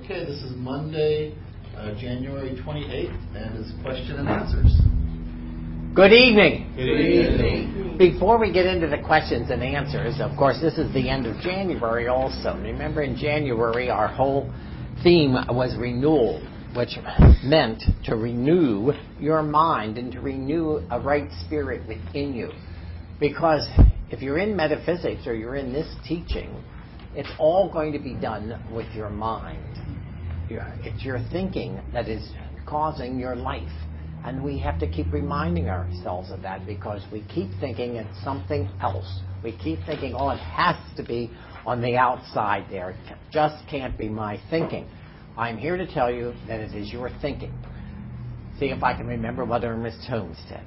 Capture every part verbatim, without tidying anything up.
Okay, this is Monday, uh, January twenty-eighth, and it's question and answers. Good evening. Good evening. Before we get into the questions and answers, of course, this is the end of January also. Remember, in January, our whole theme was renewal, which meant to renew your mind and to renew a right spirit within you. Because if you're in metaphysics or you're in this teaching, it's all going to be done with your mind. It's your thinking that is causing your life. And we have to keep reminding ourselves of that because we keep thinking it's something else. We keep thinking, oh, it has to be on the outside there. It just can't be my thinking. I'm here to tell you that it is your thinking. See if I can remember what Ernest Holmes said.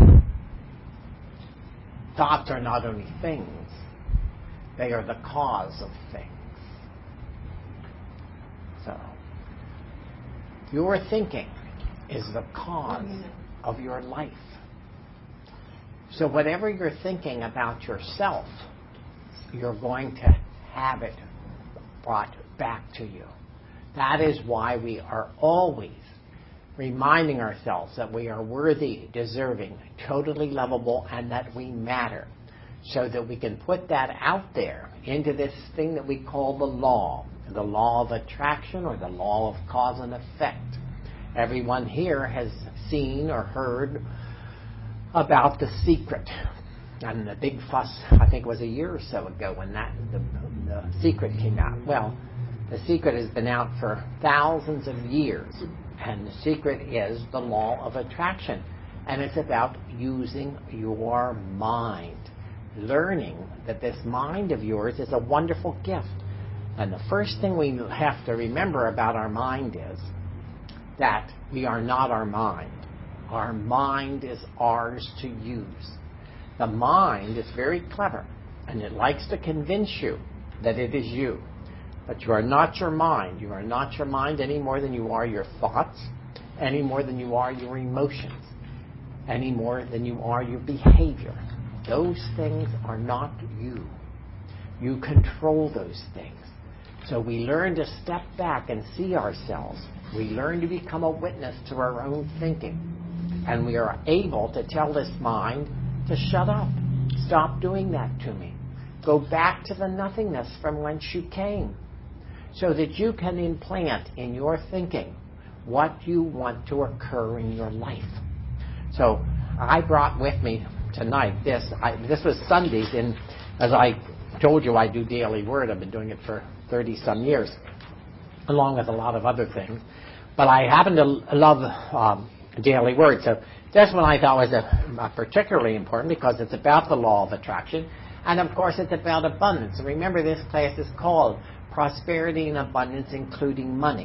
Thoughts are not only things, they are the cause of things. So, your thinking is the cause of your life. So whatever you're thinking about yourself, you're going to have it brought back to you. That is why we are always reminding ourselves that we are worthy, deserving, totally lovable, and that we matter. So that we can put that out there into this thing that we call the law, the law of attraction or the law of cause and effect. Everyone here has seen or heard about The Secret. And the big fuss, I think it was a year or so ago when that the, the Secret came out. Well, The Secret has been out for thousands of years. And The Secret is the law of attraction. And it's about using your mind. Learning that this mind of yours is a wonderful gift. And the first thing we have to remember about our mind is that we are not our mind. Our mind is ours to use. The mind is very clever, and it likes to convince you that it is you. But you are not your mind. You are not your mind any more than you are your thoughts, any more than you are your emotions, any more than you are your behavior. Those things are not you. You control those things. So we learn to step back and see ourselves. We learn to become a witness to our own thinking. And we are able to tell this mind to shut up. Stop doing that to me. Go back to the nothingness from whence you came. So that you can implant in your thinking what you want to occur in your life. So I brought with me tonight this. I, this was Sundays, and as I told you, I do Daily Word. I've been doing it for thirty-some years, along with a lot of other things. But I happen to love um, Daily Word. So this one I thought was a, a particularly important because it's about the law of attraction. And, of course, it's about abundance. And remember, this class is called Prosperity and Abundance, Including Money.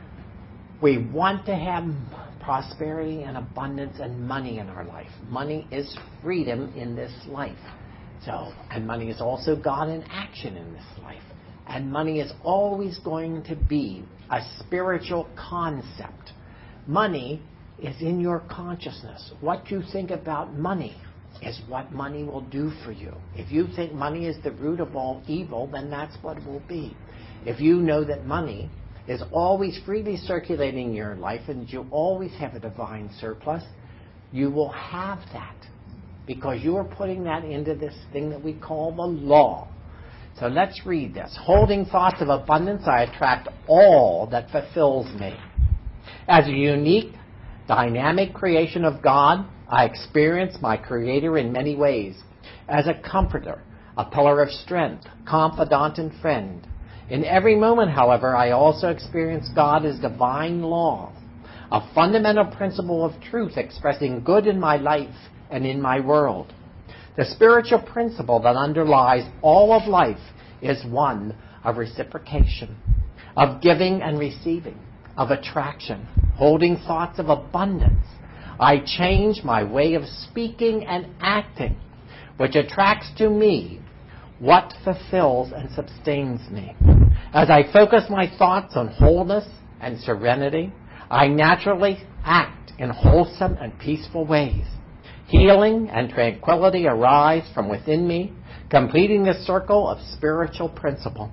We want to have prosperity and abundance and money in our life. Money is freedom in this life. So, and money is also God in action in this life. And money is always going to be a spiritual concept. Money is in your consciousness. What you think about money is what money will do for you. If you think money is the root of all evil, then that's what it will be. If you know that money is always freely circulating in your life and you always have a divine surplus, you will have that because you are putting that into this thing that we call the law. So let's read this. Holding thoughts of abundance, I attract all that fulfills me. As a unique, dynamic creation of God, I experience my Creator in many ways. As a comforter, a pillar of strength, confidant and friend. In every moment, however, I also experience God as divine law, a fundamental principle of truth expressing good in my life and in my world. The spiritual principle that underlies all of life is one of reciprocation, of giving and receiving, of attraction, holding thoughts of abundance. I change my way of speaking and acting, which attracts to me what fulfills and sustains me. As I focus my thoughts on wholeness and serenity, I naturally act in wholesome and peaceful ways. Healing and tranquility arise from within me, completing the circle of spiritual principle.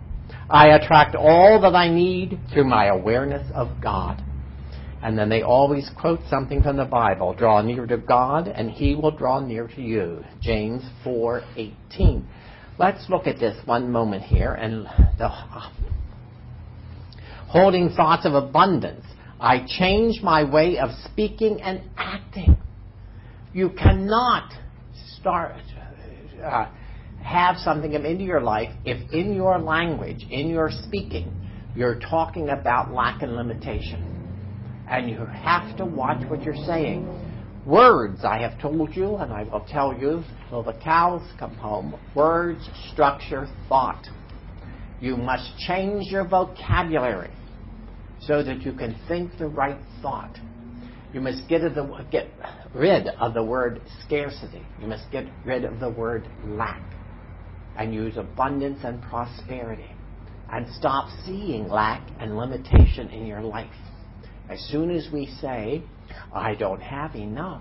I attract all that I need through my awareness of God. And then they always quote something from the Bible. Draw near to God, and He will draw near to you. James four eighteen. Let's look at this one moment here. And the, uh, holding thoughts of abundance, I change my way of speaking and acting. You cannot start uh, have something come into your life if in your language, in your speaking, you're talking about lack and limitation. And you have to watch what you're saying. Words, I have told you, and I will tell you till the cows come home, words structure thought. You must change your vocabulary so that you can think the right thought. You must get, of the, get rid of the word scarcity. You must get rid of the word lack. And use abundance and prosperity. And stop seeing lack and limitation in your life. As soon as we say, I don't have enough,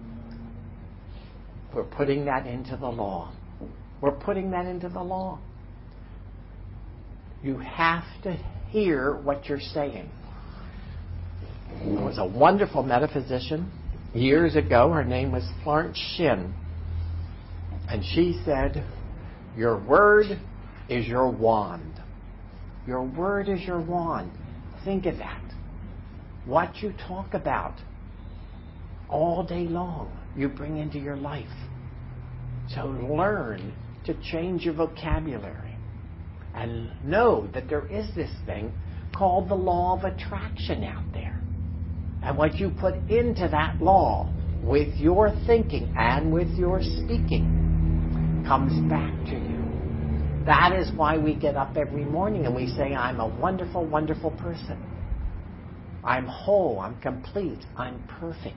we're putting that into the law. We're putting that into the law. You have to hear what you're saying. There was a wonderful metaphysician years ago. Her name was Florence Shinn. And she said, your word is your wand. Your word is your wand. Think of that. What you talk about all day long, you bring into your life. So learn to change your vocabulary and know that there is this thing called the law of attraction out there. And what you put into that law with your thinking and with your speaking comes back to you. That is why we get up every morning and we say, I'm a wonderful, wonderful person. I'm whole, I'm complete, I'm perfect.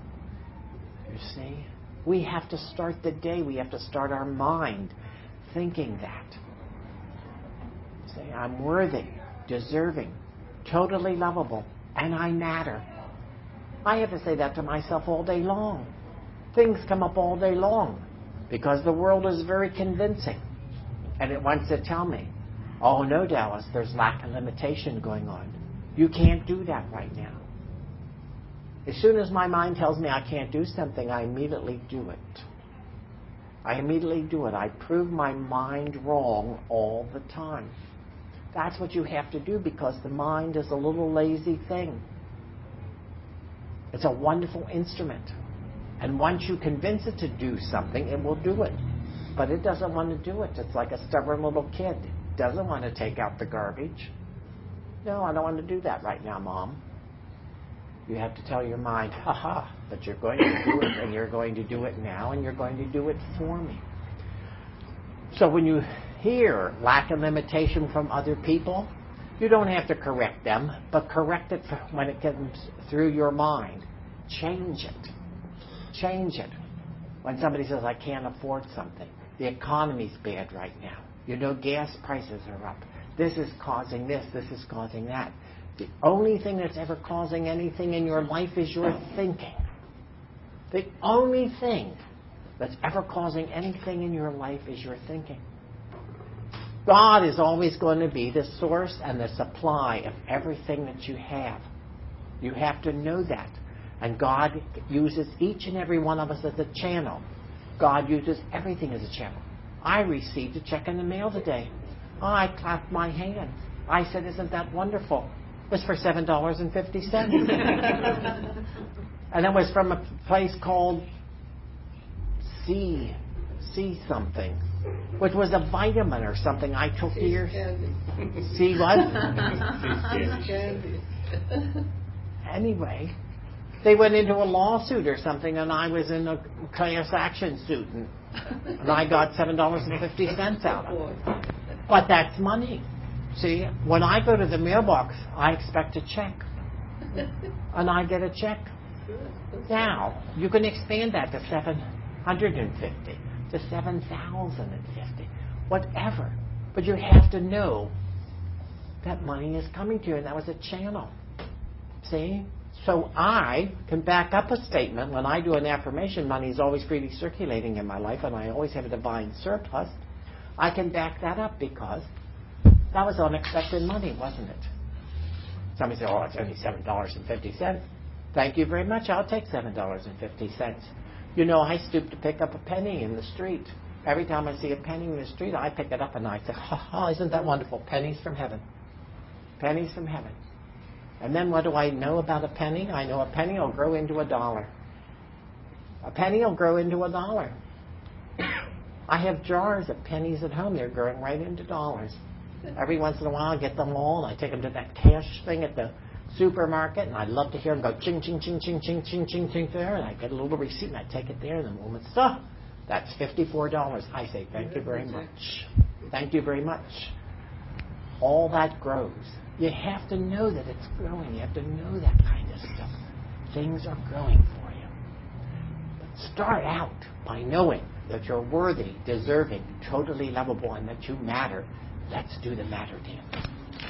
You see? We have to start the day, we have to start our mind thinking that. Say, I'm worthy, deserving, totally lovable, and I matter. I have to say that to myself all day long. Things come up all day long because the world is very convincing. And it wants to tell me, oh no, Dallas, there's lack and limitation going on. You can't do that right now. As soon as my mind tells me I can't do something, I immediately do it. I immediately do it. I prove my mind wrong all the time. That's what you have to do because the mind is a little lazy thing. It's a wonderful instrument. And once you convince it to do something, it will do it. But it doesn't want to do it. It's like a stubborn little kid. It doesn't want to take out the garbage. No, I don't want to do that right now, Mom. You have to tell your mind, ha-ha, but you're going to do it, and you're going to do it now, and you're going to do it for me. So when you hear lack and limitation from other people, you don't have to correct them, but correct it when it comes through your mind. Change it. Change it. When somebody says, I can't afford something, the economy's bad right now. You know, gas prices are up. This is causing this, this is causing that. The only thing that's ever causing anything in your life is your thinking. The only thing that's ever causing anything in your life is your thinking. God is always going to be the source and the supply of everything that you have. You have to know that. And God uses each and every one of us as a channel. God uses everything as a channel. I received a check in the mail today. I clapped my hands. I said, isn't that wonderful? It was for seven dollars and fifty cents. And it was from a place called C, C something, which was a vitamin or something I took here. C what? Anyway, they went into a lawsuit or something, and I was in a class action suit, and, and I got seven dollars and fifty cents out of it. But that's money. See, when I go to the mailbox, I expect a check. And I get a check. Now, you can expand that to seven hundred fifty, to seven thousand fifty, whatever. But you have to know that money is coming to you, and that was a channel. See? So I can back up a statement. When I do an affirmation, money is always freely circulating in my life, and I always have a divine surplus. I can back that up because That was unexpected money, wasn't it? Somebody said, oh, it's only seven dollars and fifty cents. Thank you very much. I'll take seven dollars and fifty cents. You know, I stoop to pick up a penny in the street. Every time I see a penny in the street, I pick it up and I say, oh, isn't that wonderful? Pennies from heaven. Pennies from heaven. And then what do I know about a penny? I know a penny will grow into a dollar. A penny will grow into a dollar. I have jars of pennies at home. They're growing right into dollars. Every once in a while, I get them all, and I take them to that cash thing at the supermarket, and I love to hear them go ching, ching, ching, ching, ching, ching, ching, ching there, and I get a little receipt, and I take it there, and the woman says, oh, that's fifty-four dollars. I say, thank you very much. Thank you very much. All that grows. You have to know that it's growing. You have to know that kind of stuff. Things are growing for you. But start out by knowing that you're worthy, deserving, totally lovable, and that you matter. Let's do the matter dance.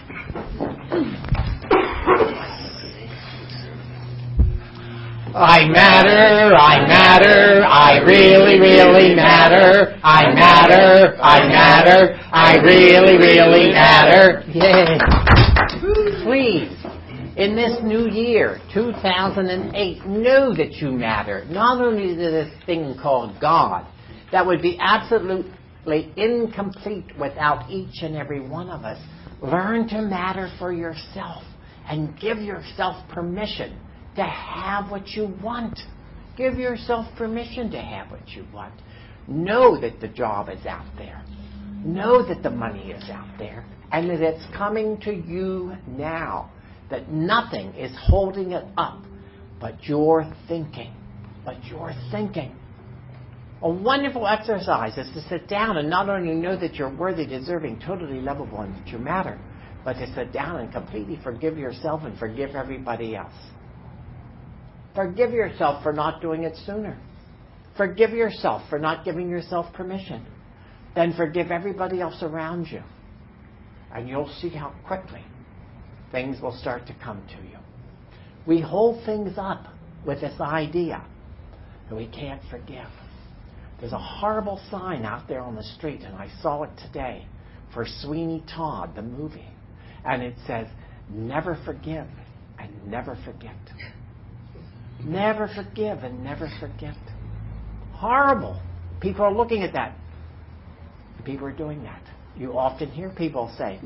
I matter, I matter, I really, really matter. I matter, I matter, I really, really matter. Yay. Please, in this new year, two thousand eight, know that you matter. Not only to this thing called God, that would be absolutely incomplete without each and every one of us. Learn to matter for yourself and give yourself permission to have what you want. Give yourself permission to have what you want. Know that the job is out there. Know that the money is out there and that it's coming to you now. That nothing is holding it up but your thinking. But your thinking. A wonderful exercise is to sit down and not only know that you're worthy, deserving, totally lovable, and that you matter, but to sit down and completely forgive yourself and forgive everybody else. Forgive yourself for not doing it sooner. Forgive yourself for not giving yourself permission. Then forgive everybody else around you. And you'll see how quickly things will start to come to you. We hold things up with this idea that we can't forgive. There's a horrible sign out there on the street, and I saw it today, for Sweeney Todd, the movie. And it says, never forgive and never forget. Never forgive and never forget. Horrible. People are looking at that. People are doing that. You often hear people say,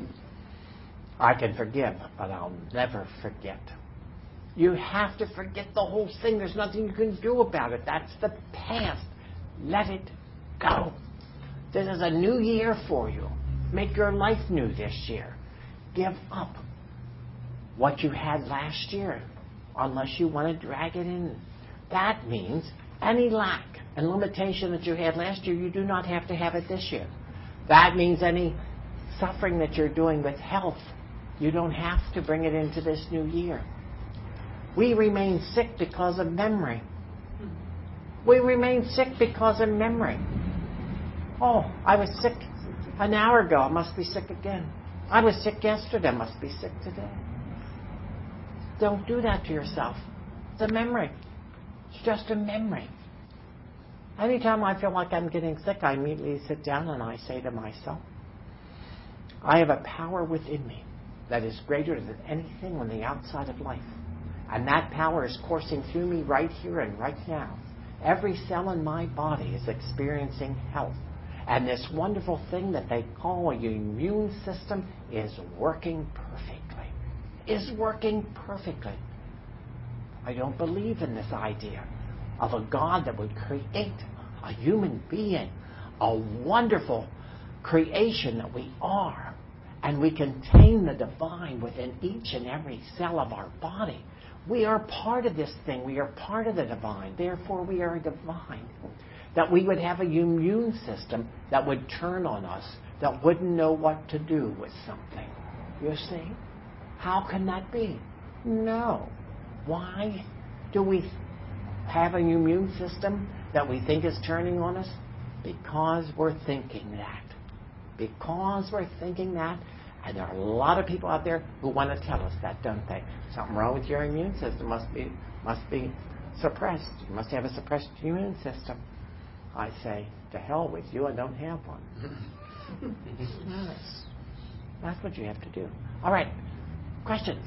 I can forgive, but I'll never forget. You have to forget the whole thing. There's nothing you can do about it. That's the past. Let it go. This is a new year for you. Make your life new this year. Give up what you had last year, unless you want to drag it in. That means any lack and limitation that you had last year, you do not have to have it this year. That means any suffering that you're doing with health, you don't have to bring it into this new year. We remain sick because of memory. We remain sick because of memory. Oh, I was sick an hour ago. I must be sick again. I was sick yesterday. I must be sick today. Don't do that to yourself. It's a memory. It's just a memory. Anytime I feel like I'm getting sick, I immediately sit down and I say to myself, I have a power within me that is greater than anything on the outside of life. And that power is coursing through me right here and right now. Every cell in my body is experiencing health. And this wonderful thing that they call your immune system is working perfectly. Is working perfectly. I don't believe in this idea of a God that would create a human being, a wonderful creation that we are, and we contain the divine within each and every cell of our body. We are part of this thing. We are part of the divine. Therefore, we are divine. That we would have a immune system that would turn on us, that wouldn't know what to do with something. You see? How can that be? No. Why do we have an immune system that we think is turning on us? Because we're thinking that. Because we're thinking that. And there are a lot of people out there who want to tell us that, don't they? Something wrong with your immune system. Must be must be suppressed. You must have a suppressed immune system. I say, to hell with you, I don't have one. Yes. That's what you have to do. All right. Questions?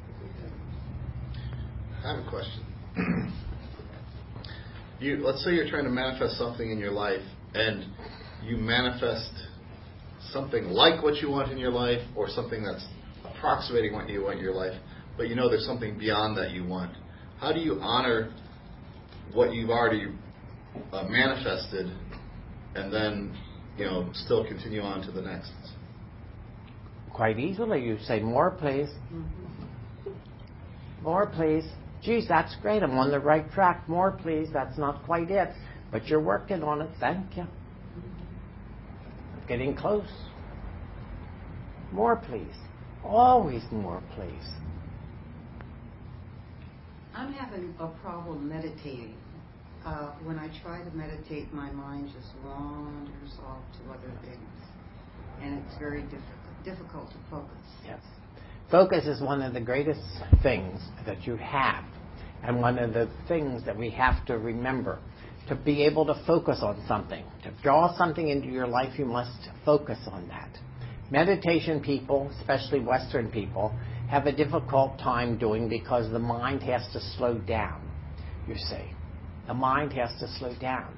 I have a question. You, let's say you're trying to manifest something in your life, and you manifest something like what you want in your life, or something that's approximating what you want in your life, but you know there's something beyond that you want. How do you honor what you've already uh, manifested, and then, you know, still continue on to the next? Quite easily. You say, more, please. More, please. Geez, that's great. I'm on the right track. More, please. That's not quite it. But you're working on it. Thank you. Getting close. More, please. Always more, please. I'm having a problem meditating. Uh, when I try to meditate, my mind just wanders off to other things. And it's very difficult, difficult to focus. Yes. Focus is one of the greatest things that you have, and one of the things that we have to remember. To be able to focus on something, to draw something into your life, you must focus on that. Meditation people, especially Western people, have a difficult time doing because the mind has to slow down, you see. The mind has to slow down.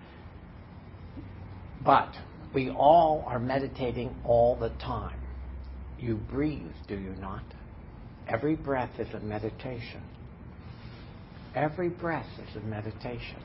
But we all are meditating all the time. You breathe, do you not? Every breath is a meditation. Every breath is a meditation.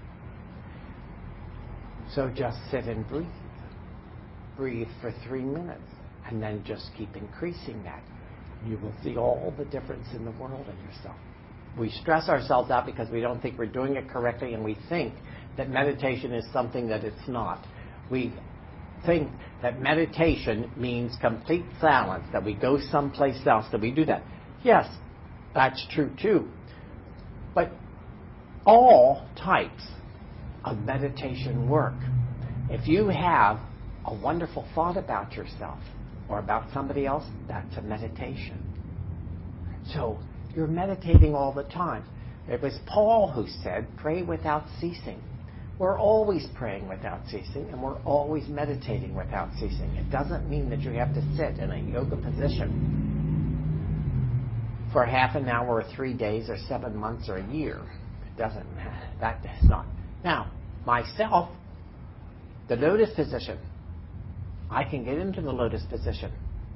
So just sit and breathe. Breathe for three minutes and then just keep increasing that. You will see all the difference in the world in yourself. We stress ourselves out because we don't think we're doing it correctly, and we think that meditation is something that it's not. We think that meditation means complete silence, that we go someplace else, that we do that. Yes, that's true too. But all types of meditation work. If you have a wonderful thought about yourself or about somebody else, that's a meditation. So you're meditating all the time. It was Paul who said, pray without ceasing. We're always praying without ceasing, and we're always meditating without ceasing. It doesn't mean that you have to sit in a yoga position for half an hour or three days or seven months or a year. It doesn't matter. That is not. Now, myself, the lotus position, I can get into the lotus position.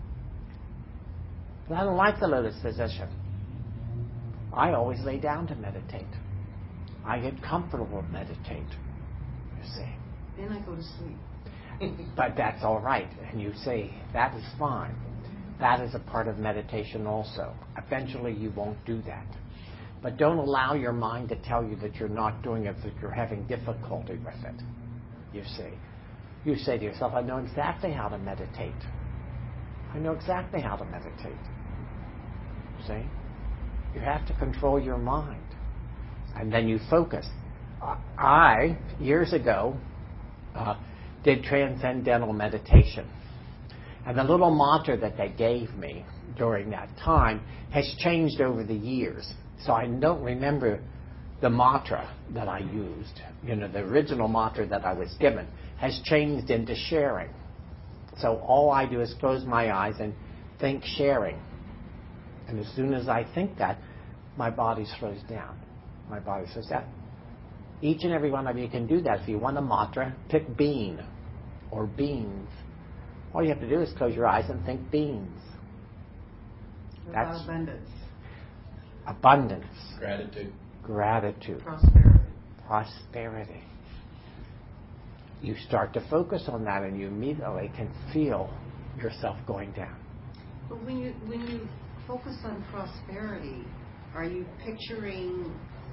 But I don't like the lotus position. I always lay down to meditate. I get comfortable to meditate, you see. Then I go to sleep. But that's all right. And you say, that is fine. That is a part of meditation also. Eventually you won't do that. But don't allow your mind to tell you that you're not doing it, that you're having difficulty with it. You see. You say to yourself, I know exactly how to meditate. I know exactly how to meditate. See? You have to control your mind. And then you focus. I, years ago, uh, did transcendental meditation. And the little mantra that they gave me during that time has changed over the years. So I don't remember the mantra that I used. You know, the original mantra that I was given has changed into sharing. So all I do is close my eyes and think sharing. And as soon as I think that, my body slows down. My body slows down. Each and every one of you can do that. If you want a mantra, pick bean or beans. All you have to do is close your eyes and think beans. That's abundance. Abundance. Gratitude. Gratitude. Prosperity. Prosperity. You start to focus on that and you immediately can feel yourself going down. But when you when you focus on prosperity, are you picturing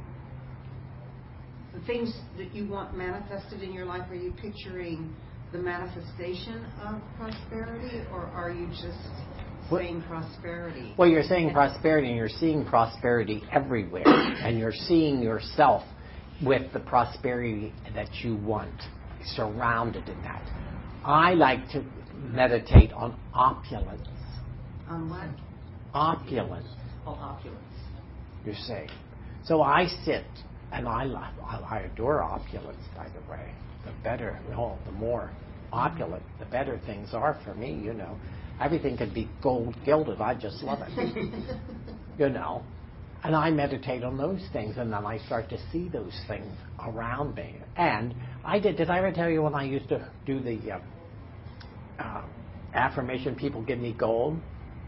the things that you want manifested in your life? Are you picturing the manifestation of prosperity, or are you just What? saying prosperity? Well, you're saying prosperity, and you're seeing prosperity everywhere, and you're seeing yourself with the prosperity that you want, surrounded in that. I like to meditate on opulence. On what? Opulence. Oh, opulence. You see. So I sit, and I love, I adore opulence, by the way. The better, no, the more opulent, the better things are for me, you know. Everything could be gold gilded. I just love it. You know. And I meditate on those things, and then I start to see those things around me. And I did, did I ever tell you when I used to do the uh, uh, affirmation, people give me gold?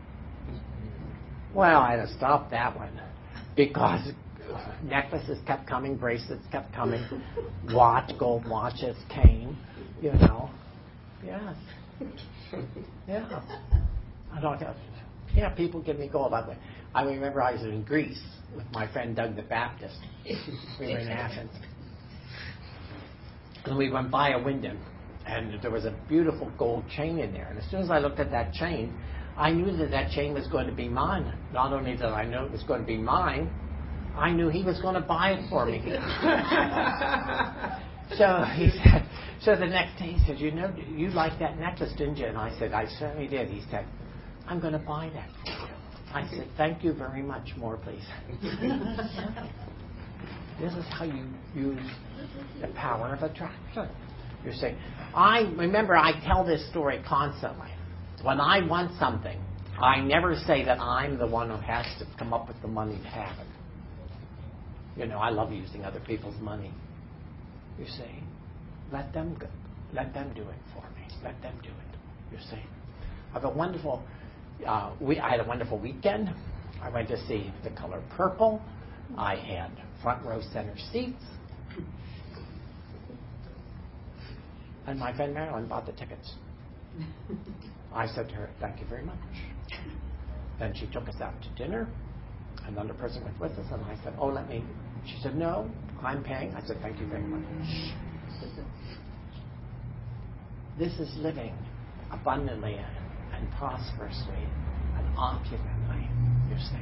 Well, I had to stop that one because necklaces kept coming, bracelets kept coming, watch, gold watches came, you know. Yes. Yeah. I don't know. Yeah, people give me gold. I, I remember I was in Greece with my friend Doug the Baptist. We were in Athens. And we went by a window, and there was a beautiful gold chain in there. And as soon as I looked at that chain, I knew that that chain was going to be mine. Not only did I know it was going to be mine, I knew he was going to buy it for me. So he said, so the next day he said, you know, you liked that necklace, didn't you? And I said, I certainly did. He said, I'm going to buy that for you. I said, thank you very much. More, please. This is how you use the power of attraction. You say, I remember I tell this story constantly. When I want something, I never say that I'm the one who has to come up with the money to have it. You know, I love using other people's money. You see, let them go. Let them do it for me. Let them do it. You see, I have a wonderful. Uh, we I had a wonderful weekend. I went to see The Color Purple. I had front row center seats, and my friend Marilyn bought the tickets. I said to her, "Thank you very much." Then she took us out to dinner. Another person went with us, and I said, "Oh, let me." She said, "No, I'm paying." I said, "Thank you very much." This is living abundantly and prosperously and opulently, you see.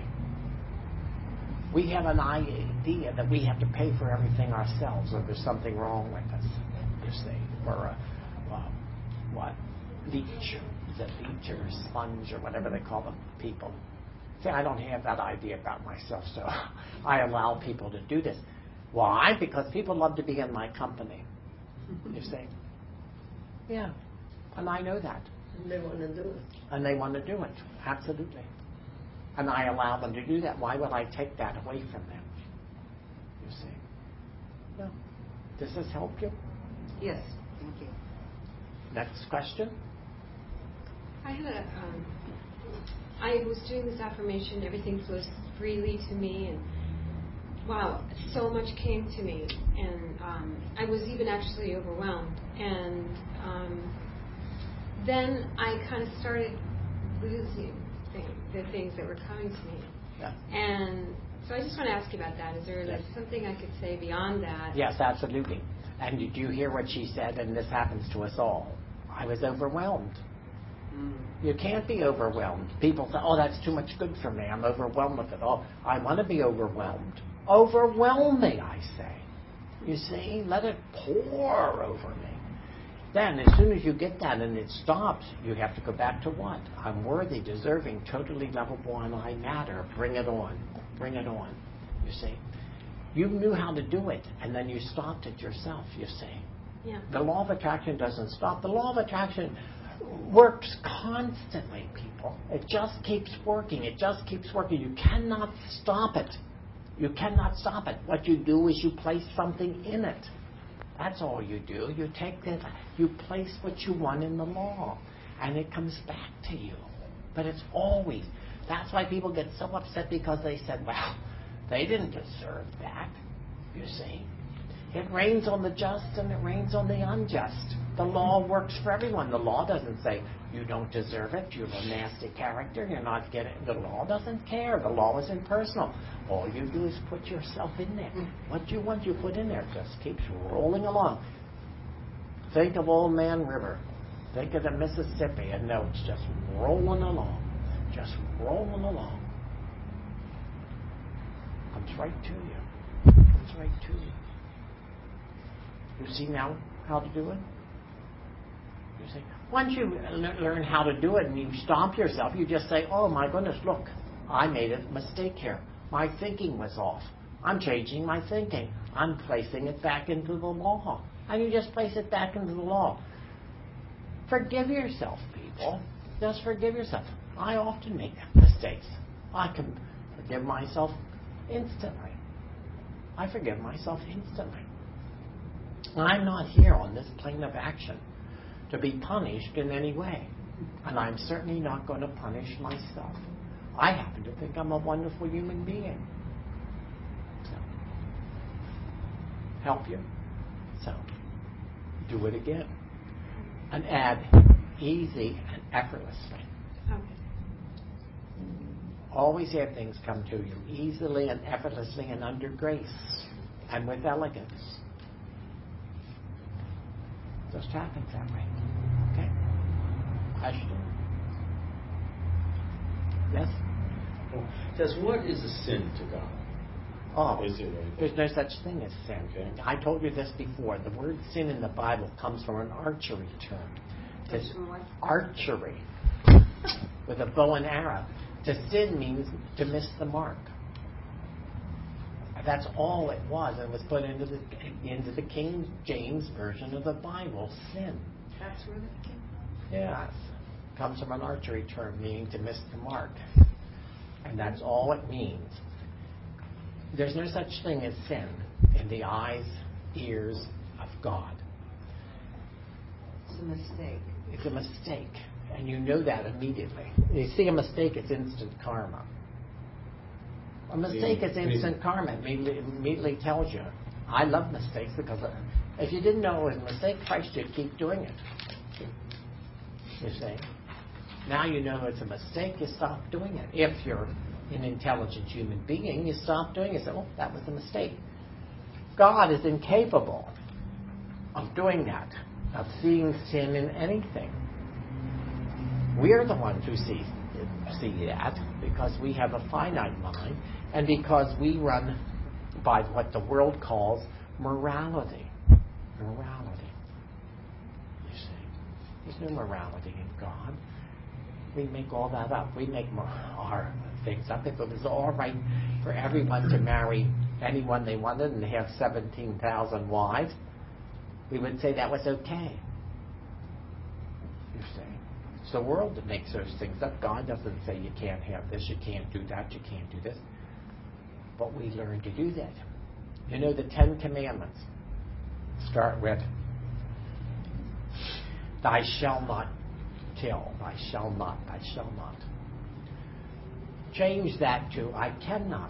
We have an idea that we have to pay for everything ourselves, or there's something wrong with us, you see. We're a, well, what, leech, is it leech or a sponge or whatever they call them, people. See, I don't have that idea about myself, so I allow people to do this. Why? Because people love to be in my company, you see. Yeah, and I know that. And they want to do it. And they want to do it, absolutely. And I allow them to do that. Why would I take that away from them? You see. No. Does this help you? Yes, thank you. Next question. I had a, um, I was doing this affirmation, everything flows freely to me, and wow, so much came to me, and um, I was even actually overwhelmed. And um, then I kind of started losing things, the things that were coming to me. Yeah. And so I just want to ask you about that. Is there like Yes. something I could say beyond that? Yes, absolutely. And did you hear what she said? And this happens to us all. I was overwhelmed. You can't be overwhelmed. People say, oh, that's too much good for me. I'm overwhelmed with it. Oh, I want to be overwhelmed. Overwhelm me, I say. You see, let it pour over me. Then, as soon as you get that and it stops, you have to go back to what? I'm worthy, deserving, totally lovable, and I matter. Bring it on. Bring it on. You see. You knew how to do it, and then you stopped it yourself, you see. Yeah. The law of attraction doesn't stop. The law of attraction works constantly, people. It just keeps working. It just keeps working. You cannot stop it. You cannot stop it. What you do is you place something in it. That's all you do. You take this, you place what you want in the law, and it comes back to you. But it's always. That's why people get so upset, because they said, well, they didn't deserve that, you see. It rains on the just and it rains on the unjust. The law works for everyone. The law doesn't say, you don't deserve it, you're a nasty character, you're not getting it. The law doesn't care. The law is impersonal. All you do is put yourself in there. What you want, you put in there. It just keeps rolling along. Think of Old Man River. Think of the Mississippi, and no, it's just rolling along. Just rolling along. Comes right to you. Comes right to you. You see now how to do it? You see, once you learn how to do it and you stop yourself, you just say, oh my goodness, look, I made a mistake here. My thinking was off. I'm changing my thinking. I'm placing it back into the law. And you just place it back into the law. Forgive yourself, people. Just forgive yourself. I often make mistakes. I can forgive myself instantly. I forgive myself instantly. I'm not here on this plane of action to be punished in any way. And I'm certainly not going to punish myself. I happen to think I'm a wonderful human being. So, help you? So, do it again. And add easy and effortlessly. Okay. Always have things come to you easily and effortlessly and under grace and with elegance. Just happens that way. Okay? Question? Yes? Says, what is a sin to God? Oh, Is it a- there's no such thing as sin. Okay. I told you this before. The word sin in the Bible comes from an archery term. It's archery with a bow and arrow. To sin means to miss the mark. That's all it was. It was put into the into the King James version of the Bible. Sin. That's where that came from? Yes. Comes from an archery term meaning to miss the mark. And that's all it means. There's no such thing as sin in the eyes, ears of God. It's a mistake. It's a mistake. And you know that immediately. You see a mistake, it's instant karma. A mistake is instant karma. It immediately, immediately tells you. I love mistakes because if you didn't know it was a mistake, Christ, you'd keep doing it. You see? Now you know it's a mistake, you stop doing it. If you're an intelligent human being, you stop doing it. You say, oh, that was a mistake. God is incapable of doing that, of seeing sin in anything. We're the ones who see, see that because we have a finite mind and because we run by what the world calls morality. Morality. You see, there's no morality in God. We make all that up. We make our things up. If it was all right for everyone to marry anyone they wanted and have seventeen thousand wives, we would say that was okay. You see. It's the world that makes those things up. God doesn't say you can't have this, you can't do that, you can't do this. But we learn to do that. You know, the Ten Commandments start with, "Thou shalt not kill, thou shalt not, thou shalt not." Change that to, "I cannot."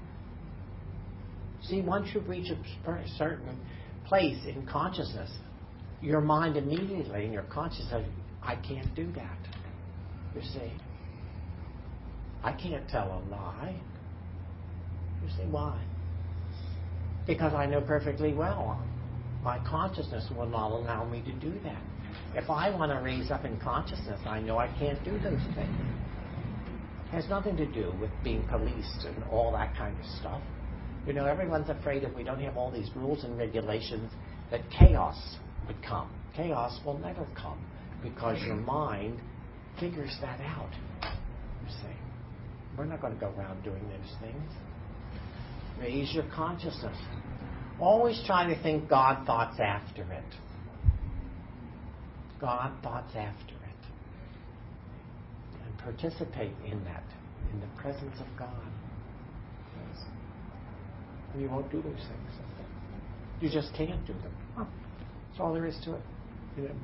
See, once you reach a certain place in consciousness, your mind immediately, in your consciousness, I can't do that. You see? I can't tell a lie. You see, why? Because I know perfectly well my consciousness will not allow me to do that. If I want to raise up in consciousness, I know I can't do those things. It has nothing to do with being policed and all that kind of stuff. You know, everyone's afraid if we don't have all these rules and regulations that chaos would come. Chaos will never come because your mind figures that out. You see, we're not going to go around doing those things. Raise your consciousness. Always try to think God thoughts after it. God thoughts after it. And participate in that, in the presence of God. And you won't do those things. You just can't do them. Oh, that's all there is to it. You know.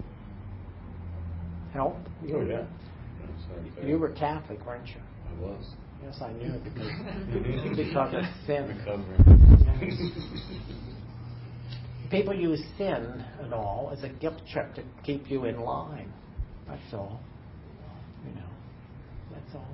Help? Oh, yeah. You were Catholic, weren't you? I was. Yes, I knew it because, because of sin. Recovering. People use sin and all as a guilt trip to keep you in line. That's all. You know, that's all.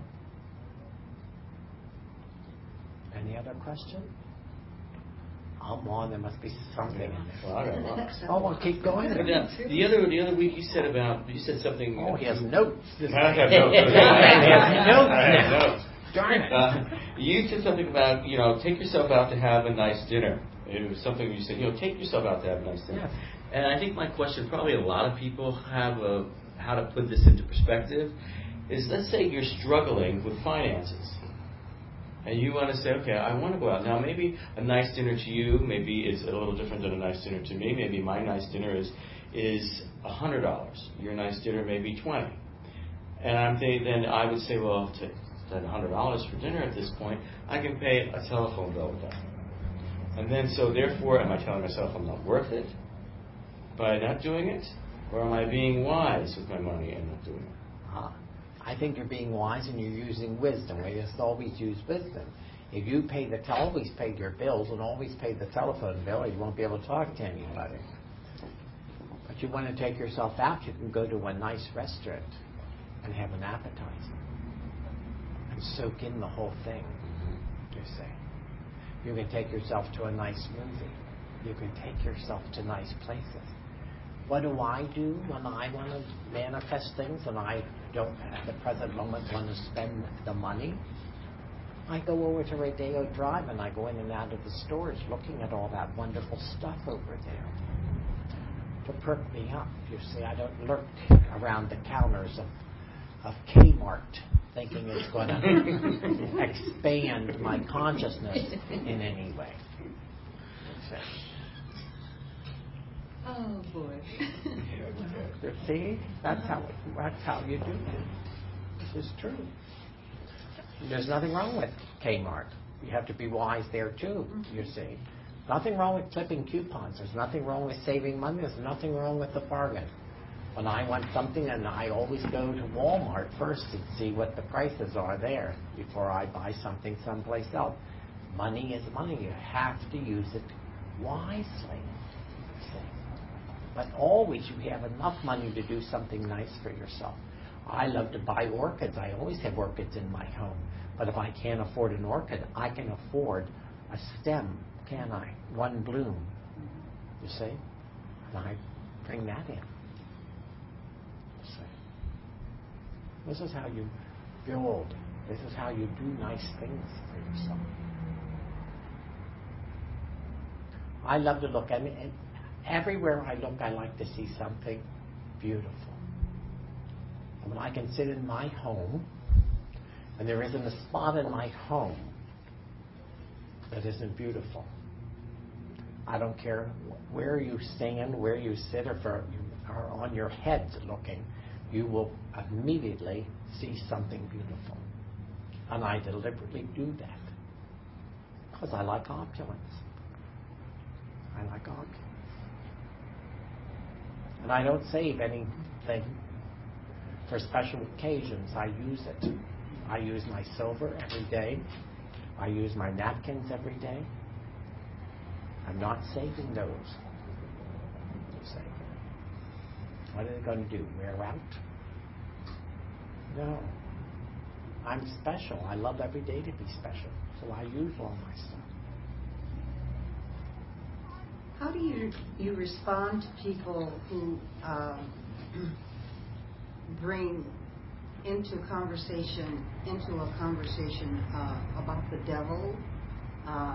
Any other question? I'm on. There must be something in there. Well, I got lots. Oh, well, keep going. But now, the other the other week you said about you said something. Oh, he has notes. This I guy have notes. has notes I have now. notes. Darn it. Uh, you said something about, you know, take yourself out to have a nice dinner. It was something you said, you know, take yourself out to have a nice dinner. Yes. And I think my question, probably a lot of people have a, how to put this into perspective, is let's say you're struggling with finances. And you want to say, okay, I want to go out. Now, maybe a nice dinner to you, maybe it's a little different than a nice dinner to me. Maybe my nice dinner is is one hundred dollars. Your nice dinner may be twenty dollars. And I'm thinking, then I would say, well, to spend one hundred dollars for dinner at this point, I can pay a telephone bill with that. And then, so therefore, am I telling myself I'm not worth it by not doing it? Or am I being wise with my money and not doing it? Ah, I think you're being wise and you're using wisdom. We just always use wisdom. If you pay the always pay your bills and always pay the telephone bill, you won't be able to talk to anybody. But you want to take yourself out, you can go to a nice restaurant and have an appetizer and soak in the whole thing. You see, you can take yourself to a nice movie. You can take yourself to nice places. What do I do when I want to manifest things and I don't at the present moment want to spend the money? I go over to Rodeo Drive and I go in and out of the stores looking at all that wonderful stuff over there to perk me up. You see, I don't lurk around the counters of, of Kmart thinking it's going to expand my consciousness in any way. So, Oh boy. you see, that's how that's how you do it. This is true. There's nothing wrong with Kmart. You have to be wise there too, you see. Nothing wrong with clipping coupons. There's nothing wrong with saving money. There's nothing wrong with the bargain. When I want something, and I always go to Walmart first and see what the prices are there before I buy something someplace else. Money is money. You have to use it wisely. But always you have enough money to do something nice for yourself. I love to buy orchids. I always have orchids in my home. But if I can't afford an orchid, I can afford a stem, can I? One bloom. You see? And I bring that in. You see? This is how you build. This is how you do nice things for yourself. I love to look. I mean, everywhere I look, I like to see something beautiful. And when I can sit in my home, and there isn't a spot in my home that isn't beautiful. I don't care where you stand, where you sit, or if you are on your head looking, you will immediately see something beautiful. And I deliberately do that because I like opulence. I like opulence. And I don't save anything for special occasions. I use it. I use my silver every day. I use my napkins every day. I'm not saving those. You say, what are they going to do? Wear out? No. I'm special. I love every day to be special. So I use all my stuff. How do you you respond to people who um, bring into conversation into a conversation uh, about the devil? Uh,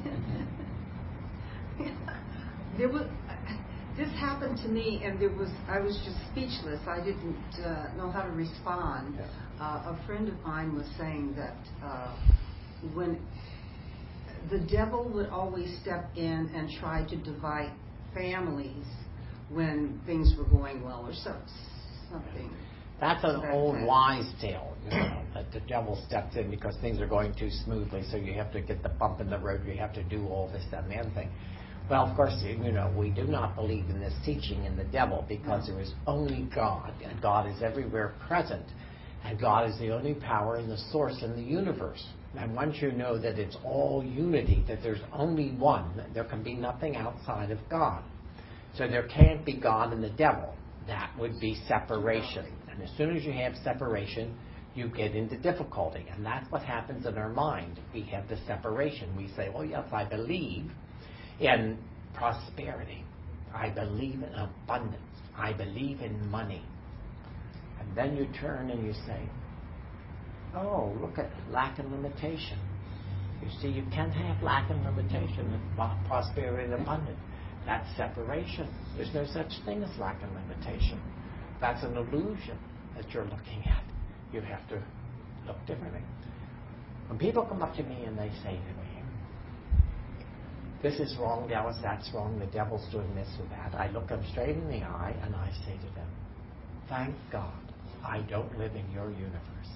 there was this happened to me, and there was I was just speechless. I didn't uh, know how to respond. Uh, a friend of mine was saying that uh, when the devil would always step in and try to divide families when things were going well, or so, something. That's an that old kind. wise tale, you know, that the devil steps in because things are going too smoothly, so you have to get the bump in the road, you have to do all this, that, and the other thing. Well, of course, you know, we do not believe in this teaching in the devil because there is only God, and God is everywhere present, and God is the only power and the source in the universe. And once you know that it's all unity, that there's only one, there can be nothing outside of God. So there can't be God and the devil. That would be separation. And as soon as you have separation, you get into difficulty. And that's what happens in our mind. We have the separation. We say, well, yes, I believe in prosperity. I believe in abundance. I believe in money. And then you turn and you say, oh, look at lack and limitation. You see, you can't have lack and limitation and prosperity and abundance. That's separation. There's no such thing as lack and limitation. That's an illusion that you're looking at. You have to look differently. When people come up to me and they say to me, this is wrong, Dallas, that's wrong, the devil's doing this or that, I look them straight in the eye and I say to them, thank God I don't live in your universe.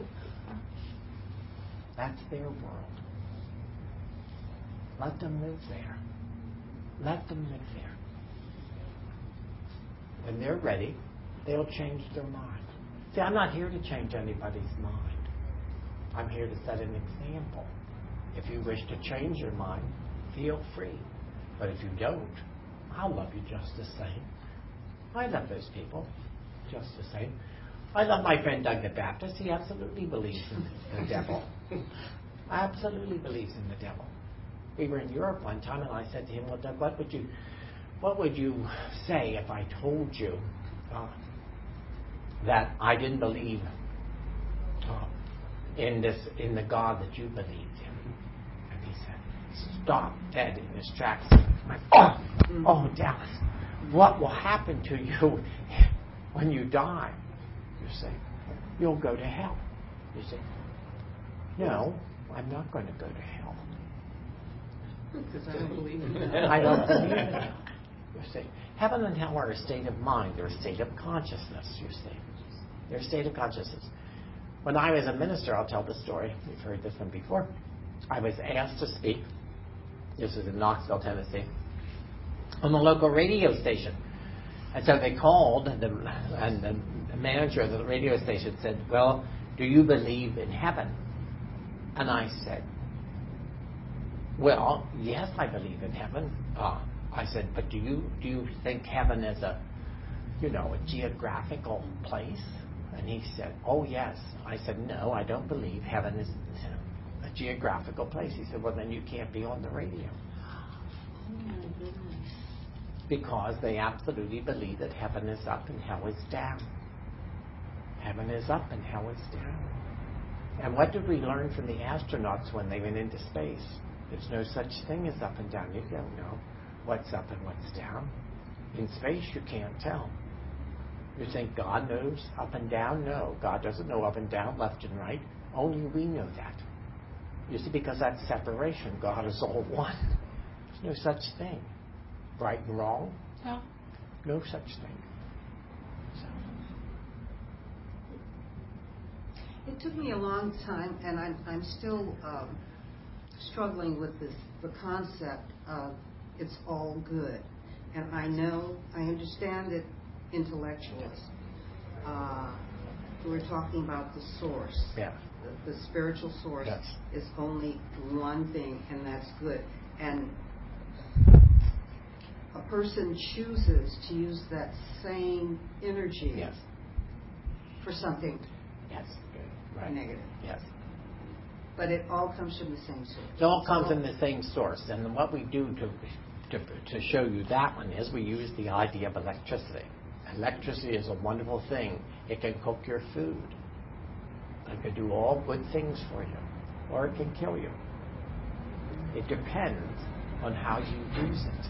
That's their world. Let them live there. Let them live there. When they're ready, they'll change their mind. See, I'm not here to change anybody's mind. I'm here to set an example. If you wish to change your mind, feel free. But if you don't, I'll love you just the same. I love those people just the same. I love my friend Doug the Baptist. He absolutely believes in the devil. Absolutely believes in the devil. We were in Europe one time, and I said to him, "Well, Doug, what would you, what would you say if I told you uh, that I didn't believe uh, in this, in the God that you believed in?" And he said, "Stop dead in his tracks." I'm like, oh, oh, Dallas, what will happen to you when you die? You say, you'll go to hell. You say, no, I'm not going to go to hell. Because I don't believe in that. I don't believe in hell. You see, heaven and hell are a state of mind. They're a state of consciousness, you see. They're a state of consciousness. When I was a minister, I'll tell the story. You've heard this one before. I was asked to speak. This is in Knoxville, Tennessee, on the local radio station. And so they called, the, and the manager of the radio station said, "Well, do you believe in heaven?" And I said, "Well, yes, I believe in heaven." Uh, I said, "But do you do you think heaven is a, you know, a geographical place?" And he said, "Oh, yes." I said, "No, I don't believe heaven is a geographical place." He said, "Well, then you can't be on the radio." Oh, my goodness. Because they absolutely believe that heaven is up and hell is down. Heaven is up and hell is down. And what did we learn from the astronauts when they went into space? There's no such thing as up and down. You don't know what's up and what's down. In space, you can't tell. You think God knows up and down? No, God doesn't know up and down, left and right. Only we know that. You see, because that's separation. God is all one. There's no such thing. Right and wrong? No. No such thing. So. It took me a long time, and I'm, I'm still um, struggling with this, the concept of it's all good. And I know, I understand it intellectually. Uh, we're talking about the source. Yeah. The, the spiritual source Yes. is only one thing, and that's good. And a person chooses to use that same energy Yes. for something Yes. Right. negative. Yes. But it all comes from the same source. It all comes from the same source. And what we do to, to, to show you that one is we use the idea of electricity. Electricity is a wonderful thing. It can cook your food. It can do all good things for you. Or it can kill you. It depends on how you use it.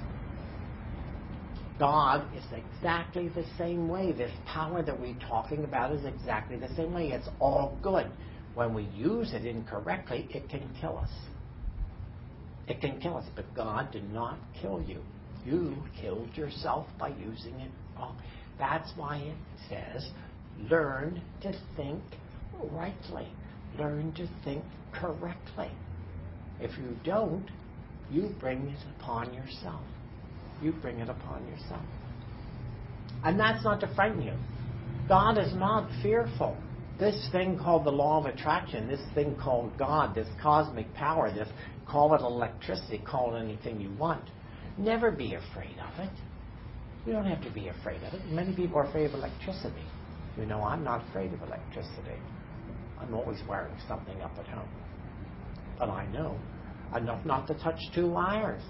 God is exactly the same way. This power that we're talking about is exactly the same way. It's all good. When we use it incorrectly, it can kill us. It can kill us, but God did not kill you. You killed yourself by using it wrong. That's why it says, learn to think rightly. Learn to think correctly. If you don't, you bring it upon yourself. You bring it upon yourself. And that's not to frighten you. God is not fearful. This thing called the law of attraction, this thing called God, this cosmic power, this, call it electricity, call it anything you want. Never be afraid of it. You don't have to be afraid of it. Many people are afraid of electricity. You know, I'm not afraid of electricity. I'm always wearing something up at home. But I know enough not to touch two wires.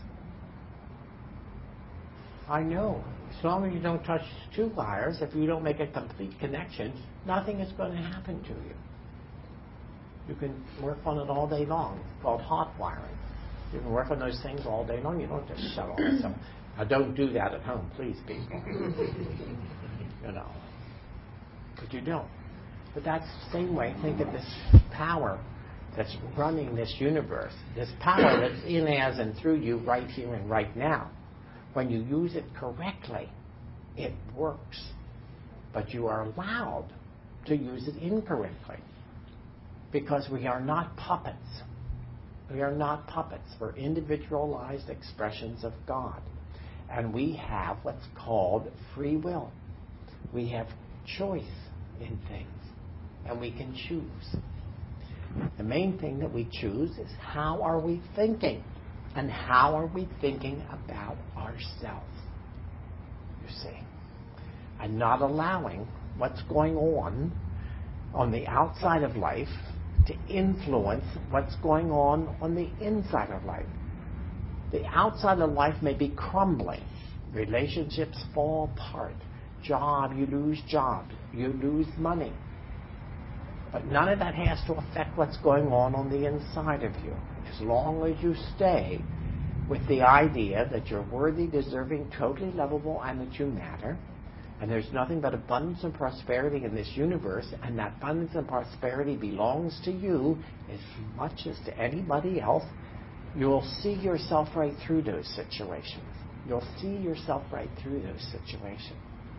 I know. As long as you don't touch two wires, if you don't make a complete connection, nothing is going to happen to you. You can work on it all day long. It's called hot wiring. You can work on those things all day long. You don't have to shut all this up. Now, don't do that at home, please, people. You know. But you don't. But that's the same way. Think of this power that's running this universe. This power that's in, as, and through you right here and right now. When you use it correctly, it works. But you are allowed to use it incorrectly. Because we are not puppets. We are not puppets. We're individualized expressions of God. And we have what's called free will. We have choice in things. And we can choose. The main thing that we choose is how are we thinking? And how are we thinking about ourselves? You see. And not allowing what's going on on the outside of life to influence what's going on on the inside of life. The outside of life may be crumbling. Relationships fall apart. Job, you lose job. You lose money. But none of that has to affect what's going on on the inside of you. As long as you stay with the idea that you're worthy, deserving, totally lovable, and that you matter, and there's nothing but abundance and prosperity in this universe, and that abundance and prosperity belongs to you as much as to anybody else, you'll see yourself right through those situations. You'll see yourself right through those situations.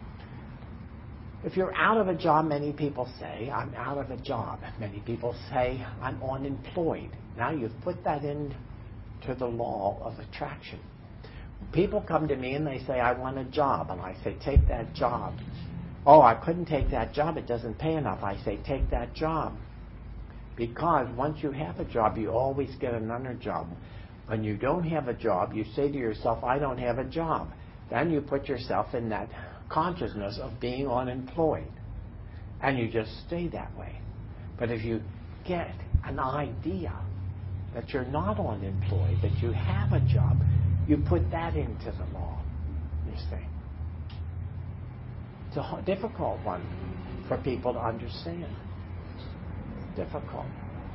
If you're out of a job, many people say, I'm out of a job. Many people say, I'm unemployed. Now you've put that into the law of attraction. People come to me and they say, I want a job. And I say, take that job. Oh, I couldn't take that job. It doesn't pay enough. I say, take that job. Because once you have a job, you always get another job. When you don't have a job, you say to yourself, I don't have a job. Then you put yourself in that consciousness of being unemployed. And you just stay that way. But if you get an idea that you're not unemployed, that you have a job, you put that into the law, you see. It's a difficult one for people to understand. Difficult.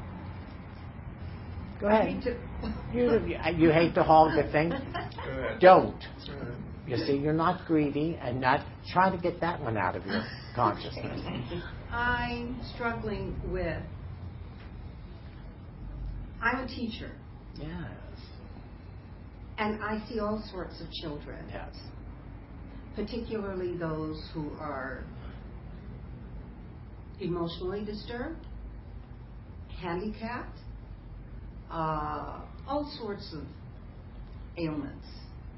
Go ahead. You, you hate to hog the thing? Don't. You see, you're not greedy, and not try to get that one out of your consciousness. I'm struggling with, I'm a teacher. Yes. And I see all sorts of children. Yes. Particularly those who are emotionally disturbed, handicapped, uh, all sorts of ailments.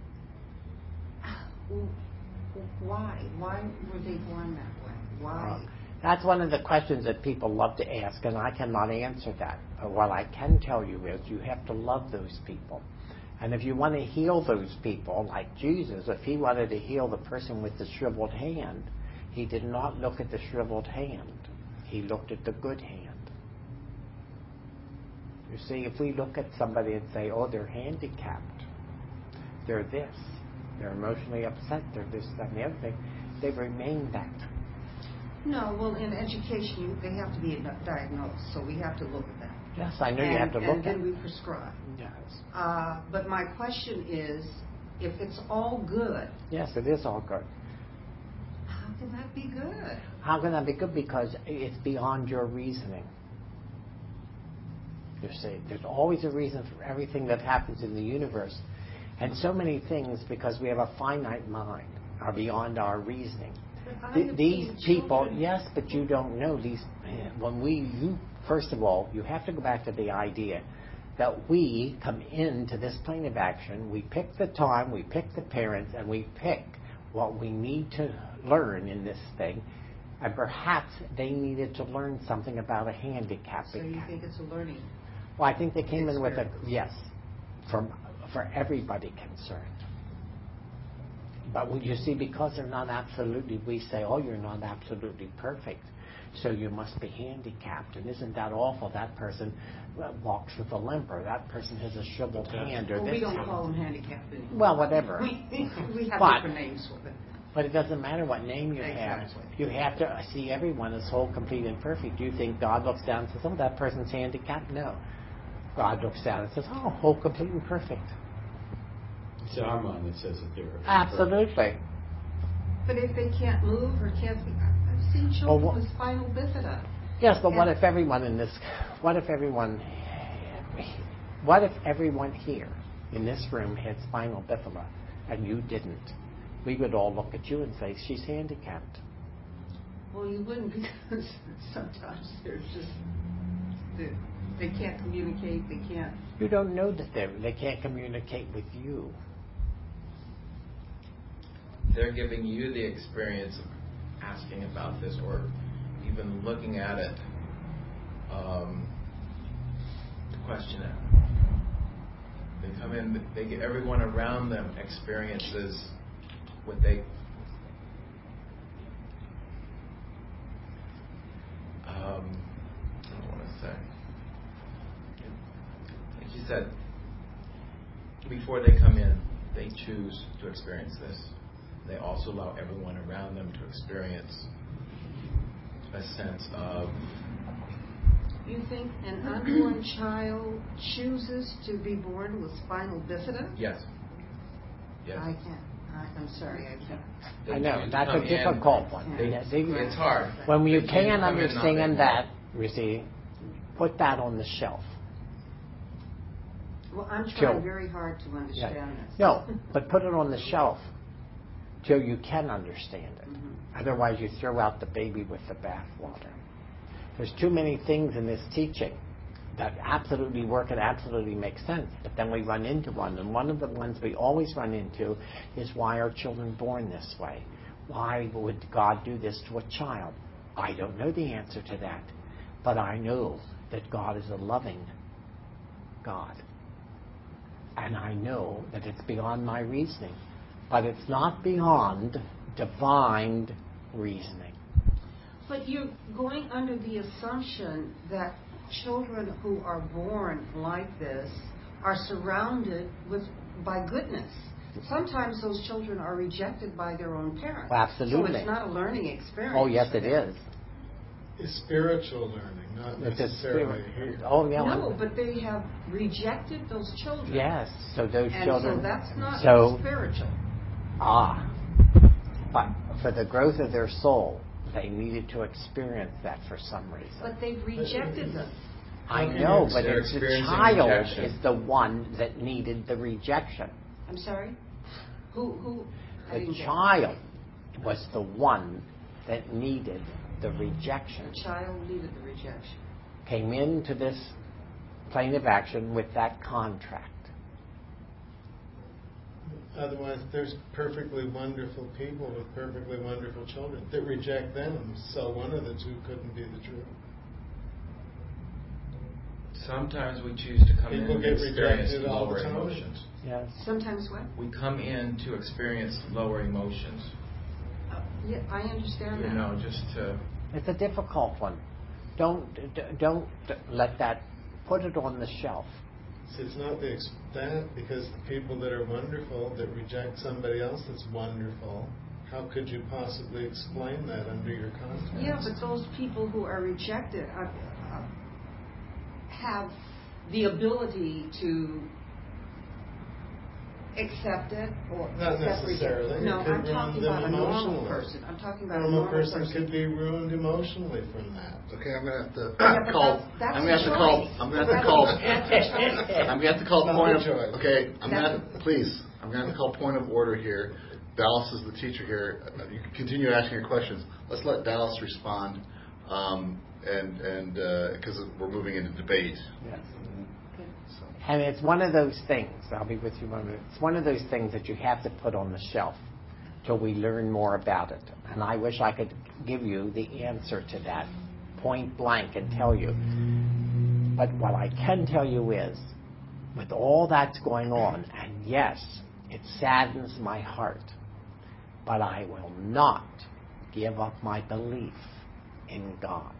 Why? Why were they born that way? Why? Uh, that's one of the questions that people love to ask, and I cannot answer that. But what I can tell you is you have to love those people. And if you want to heal those people, like Jesus, if he wanted to heal the person with the shriveled hand, he did not look at the shriveled hand. He looked at the good hand. You see, if we look at somebody and say, oh, they're handicapped, they're this, they're emotionally upset, they're this, that, and the other thing, they remain that. No, well, in education, they have to be diagnosed, so we have to look at that. Yes, I know and, you have to look and at it. And then we prescribe. Yes. Uh, but my question is, if it's all good... Yes, it is all good. How can that be good? How can that be good? Because it's beyond your reasoning. You see, there's always a reason for everything that happens in the universe. And so many things, because we have a finite mind, are beyond our reasoning. Th- these people, children. Yes, but you don't know these. When we, you, first of all, you have to go back to the idea that we come into this plane of action, we pick the time, we pick the parents, and we pick what we need to learn in this thing. And perhaps they needed to learn something about a handicap. So you think it's a learning? Well, I think they came in with a, yes, from, for everybody concerned. But you see, because they're not absolutely, we say, oh, you're not absolutely perfect, so you must be handicapped. And isn't that awful? That person walks with a limp, or that person has a shriveled hand, or well, this. We don't call them handicapped anymore. Well, whatever. We have but, different names for them. But it doesn't matter what name you exactly. have. You have to see everyone as whole, complete, and perfect. Do you think God looks down and says, oh, that person's handicapped? No. God looks down and says, oh, whole, complete, and perfect. It's our mind that says that they're absolutely. Perfect. But if they can't move or can't, I've seen children well, with spinal bifida. Yes, but what if everyone in this? What if everyone? What if everyone here in this room had spinal bifida and you didn't? We would all look at you and say, she's handicapped. Well, you wouldn't, because sometimes they're just, they, they can't communicate, they can't. You don't know that they they can't communicate with you. They're giving you the experience of asking about this or even looking at it um, to question it. They come in, they get everyone around them experiences what they um, I don't want to say. Like you said, before they come in, they choose to experience this. They also allow everyone around them to experience a sense of. You think an unborn child chooses to be born with spinal bifida? Yes. Yes. I can't. I, I'm sorry, I can't. They I know, choose to that's a come in. difficult one. They- Yeah, they- it's hard. When you They choose to can't come in not being understand born. that, you see, put that on the shelf. Well, I'm Joe. trying very hard to understand Yeah. this. No, but put it on the shelf till you can understand it. Mhm. Otherwise, you throw out the baby with the bathwater. There's too many things in this teaching that absolutely work and absolutely make sense, but then we run into one, and one of the ones we always run into is, why are children born this way? Why would God do this to a child? I don't know the answer to that, but I know that God is a loving God. And I know that it's beyond my reasoning, but it's not beyond divine reasoning. But you're going under the assumption that children who are born like this are surrounded with by goodness. Sometimes those children are rejected by their own parents. Well, absolutely. So it's not a learning experience. Oh, yes, it is. It's spiritual learning, not It's a necessarily spirit. here. Oh, yeah. No, but they have rejected those children. Yes, so those And children. so that's not so, spiritual. Ah. But for the growth of their soul, they needed to experience that for some reason. But they've rejected them. I know, but They're it's the experiencing child rejection. is the one that needed the rejection. I'm sorry? Who, who? I The didn't get it. child was the one that needed the rejection. The child needed the rejection. Came into this plane of action with that contract. Otherwise, there's perfectly wonderful people with perfectly wonderful children that reject them, so one of the two couldn't be the truth. Sometimes we choose to come People in get and experience rejected all the lower time. emotions. Yes. Sometimes what? We come in to experience lower emotions. Uh, yeah, I understand You that. know, just to. It's a difficult one. Don't d- don't let that. Put it on the shelf. See, it's not the ex- that, because the people that are wonderful that reject somebody else that's wonderful, how could you possibly explain that under your context? Yeah, but those people who are rejected uh, uh, have the ability to accept it or Not accept necessarily. rejection. No, It could I'm ruin talking them about a normal emotionally. person. I'm talking about A a normal normal person, person. could be ruined emotionally from that. Okay, I'm gonna have to Yeah, but call. that's- that's I'm gonna have a to call. choice. I'm gonna have to call. That's a choice. I'm gonna have to call Not point a of. choice. Okay, I'm That's- gonna please. I'm gonna have to call point of order here. Dallas is the teacher here. Uh, You can continue asking your questions. Let's let Dallas respond, um, and and because we're moving into debate. Yes. Okay. So. And it's one of those things. I'll be with you one minute. It's one of those things that you have to put on the shelf till we learn more about it. And I wish I could give you the answer to that point blank and tell you. But what I can tell you is, with all that's going on, and yes, it saddens my heart, but I will not give up my belief in God.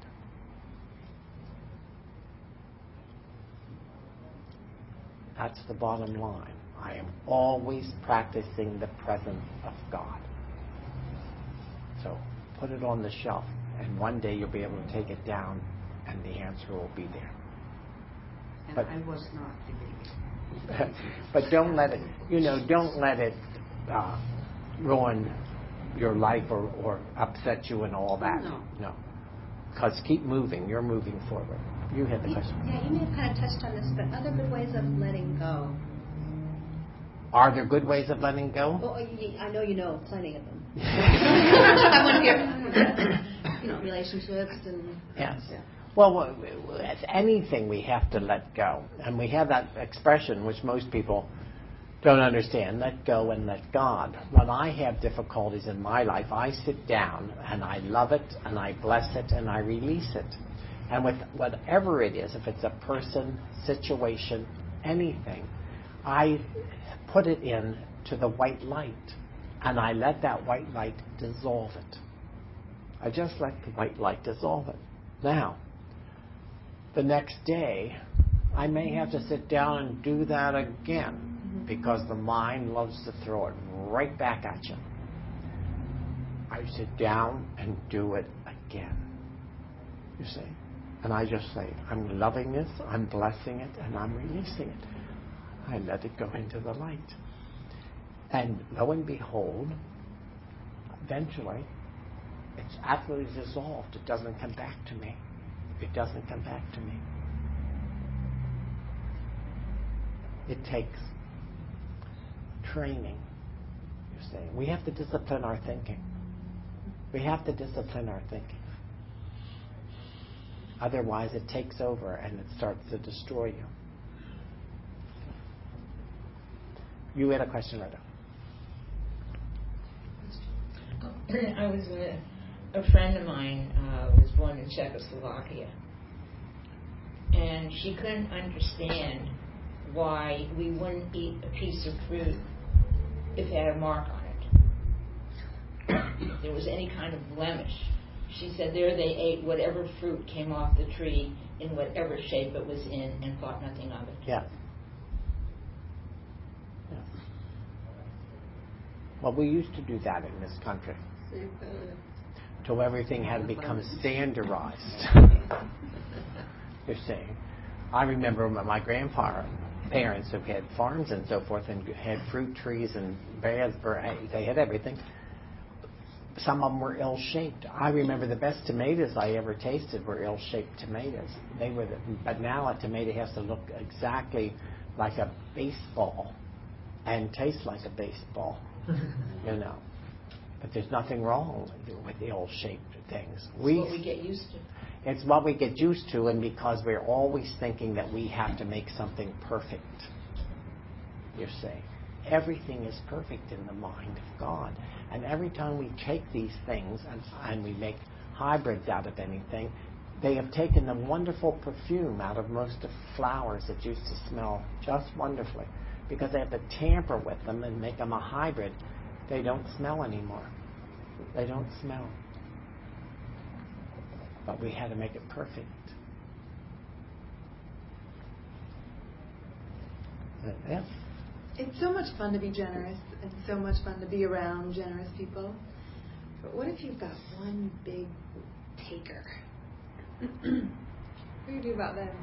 That's the bottom line. I am always practicing the presence of God. So put it on the shelf, and one day you'll be able to take it down, and the answer will be there. And But- I was not debating. But don't let it, you know, don't let it uh, ruin your life or, or upset you and all that. No. No. Because keep moving. You're moving forward. You had the Yeah, question. yeah, you may have kind of touched on this, but other good ways of letting go. Are there good ways of letting go? Well, y- y- I know you know plenty of them. I want to hear. you know, relationships and. Yes. Yeah. Well, w- w- as anything we have to let go. And we have that expression which most people don't understand, let go and let God. When I have difficulties in my life, I sit down and I love it and I bless it and I release it. And with whatever it is, if it's a person, situation, anything, I put it in to the white light and I let that white light dissolve it. I just let the white light dissolve it. Now, the next day, I may have to sit down and do that again because the mind loves to throw it right back at you. I sit down and do it again. You see? And I just say, I'm loving this, I'm blessing it, and I'm releasing it. I let it go into the light. And lo and behold, eventually, it's absolutely dissolved. It doesn't come back to me. It doesn't come back to me. It takes training, you see. We have to discipline our thinking. We have to discipline our thinking. Otherwise, it takes over and it starts to destroy you. You had a question, Rita. I was with a friend of mine uh, was born in Czechoslovakia, and she couldn't understand why we wouldn't eat a piece of fruit if it had a mark on it. If there was any kind of blemish. She said there they ate whatever fruit came off the tree in whatever shape it was in and thought nothing of it. Yeah. yeah. Well, we used to do that in this country. Till everything had to become standardized. You're saying. I remember my grandparents who had farms and so forth and had fruit trees and bears, they had everything. Some of them were ill-shaped. I remember the best tomatoes I ever tasted were ill-shaped tomatoes. They were, the, but now a tomato has to look exactly like a baseball and taste like a baseball, you know. But there's nothing wrong with the ill-shaped things. It's we, what we get used to. It's what we get used to, and because we're always thinking that we have to make something perfect. You're saying everything is perfect in the mind of God. And every time we take these things and, and we make hybrids out of anything, they have taken the wonderful perfume out of most of flowers that used to smell just wonderfully. Because they have to tamper with them and make them a hybrid, they don't smell anymore. They don't smell. But we had to make it perfect. Yes? It's so much fun to be generous and so much fun to be around generous people. But what if you've got one big taker? What do you do about that?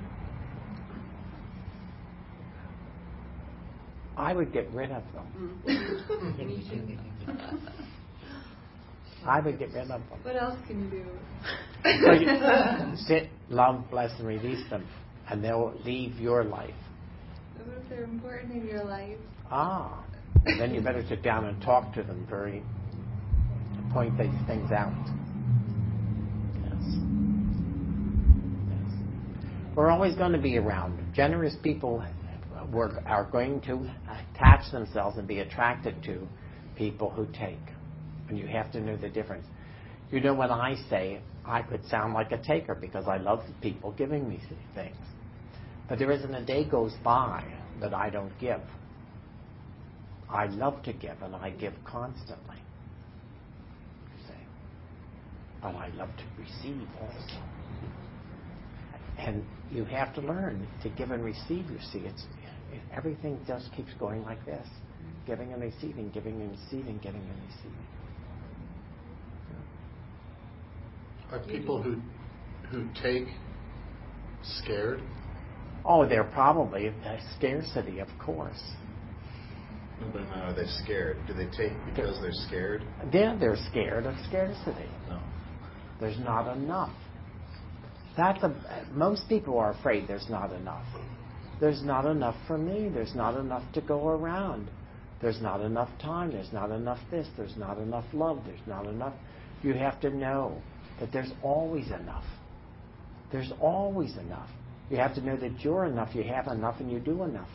I would get rid of them. I would get rid of them. What else can you do? So you sit, love, bless, and release them, and they'll leave your life. What if they're important in your life? Ah, and then you better sit down and talk to them, very point these things out. Yes. Yes. We're always going to be around. Generous people were, are going to attach themselves and be attracted to people who take. And you have to know the difference. You know, when I say I could sound like a taker because I love the people giving me things. But there isn't a day goes by that I don't give. I love to give, and I give constantly. You see. But I love to receive also. And you have to learn to give and receive. You see, it's it, everything just keeps going like this: giving and receiving, giving and receiving, giving and receiving. Are people who who take scared? Oh, they're probably a scarcity, of course. No, but are they scared? Do they take because they're scared? Yeah, they're scared of scarcity. No. There's not enough. That's a, most people are afraid there's not enough. There's not enough for me. There's not enough to go around. There's not enough time. There's not enough this. There's not enough love. There's not enough. You have to know But there's always enough. There's always enough. You have to know that you're enough, you have enough, and you do enough.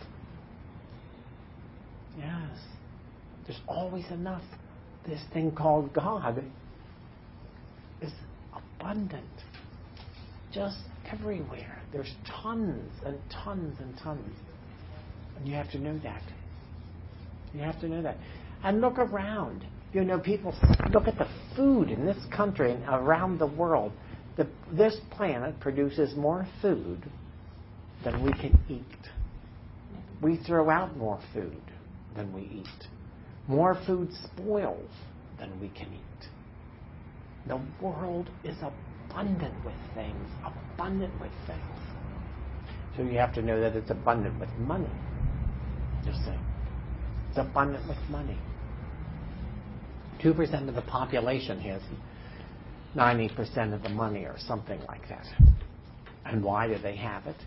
Yes. There's always enough. This thing called God is abundant. Just everywhere. There's tons and tons and tons. And you have to know that. You have to know that. And look around. You know, people look at the food in this country and around the world. The, this planet produces more food than we can eat. We throw out more food than we eat. More food spoils than we can eat. The world is abundant with things, abundant with things. So you have to know that it's abundant with money. Just say, it's abundant with money. Two percent of the population has ninety percent of the money or something like that. And why do they have it?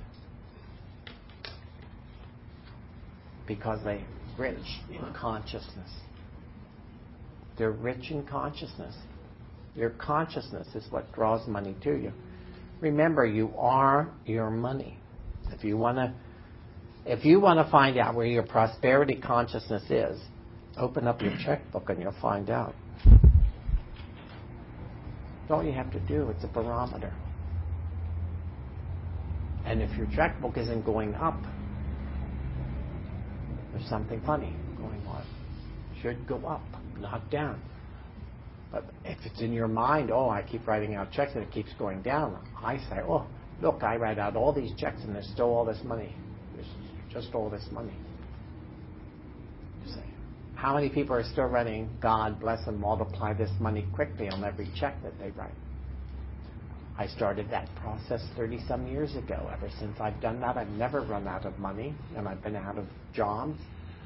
Because they're rich in consciousness. They're rich in consciousness. Your consciousness is what draws money to you. Remember, you are your money. If you want to, if you want to find out where your prosperity consciousness is, open up your checkbook and you'll find out. That's all you have to do. It's a barometer. And if your checkbook isn't going up, there's something funny going on. It should go up, not down. But if it's in your mind, oh, I keep writing out checks and it keeps going down, I say, oh, look, I write out all these checks and there's still all this money. There's just all this money. You say, how many people are still writing, God bless and multiply this money quickly on every check that they write? I started that process thirty-some years ago. Ever since I've done that, I've never run out of money, and I've been out of jobs.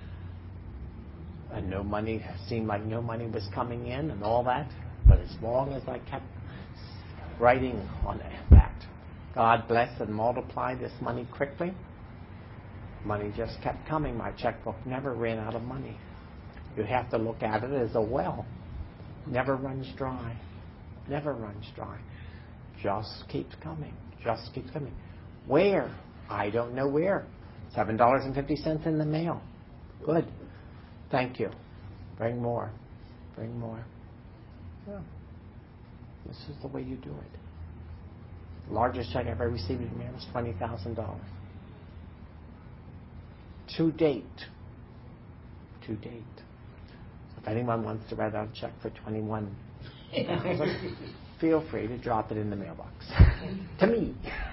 And no money, seemed like no money was coming in and all that. But as long as I kept writing on that, God bless and multiply this money quickly, money just kept coming. My checkbook never ran out of money. You have to look at it as a well. Never runs dry. Never runs dry. Just keeps coming. Just keeps coming. Where? I don't know where. seven dollars and fifty cents in the mail. Good. Thank you. Bring more. Bring more. Yeah. This is the way you do it. The largest check I've ever received in the mail was twenty thousand dollars. To date. To date. So if anyone wants to write out a check for twenty-one thousand, feel free to drop it in the mailbox. To me.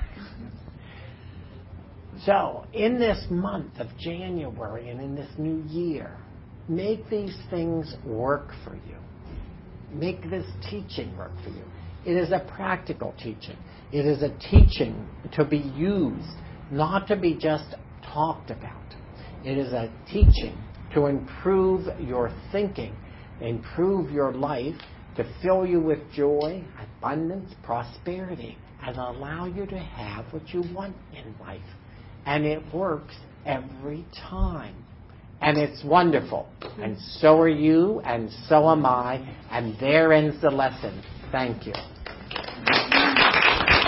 So, in this month of January and in this new year, make these things work for you. Make this teaching work for you. It is a practical teaching. It is a teaching to be used, not to be just talked about. It is a teaching to improve your thinking, improve your life, to fill you with joy, abundance, prosperity, and allow you to have what you want in life. And it works every time. And it's wonderful. And so are you, and so am I. And there ends the lesson. Thank you.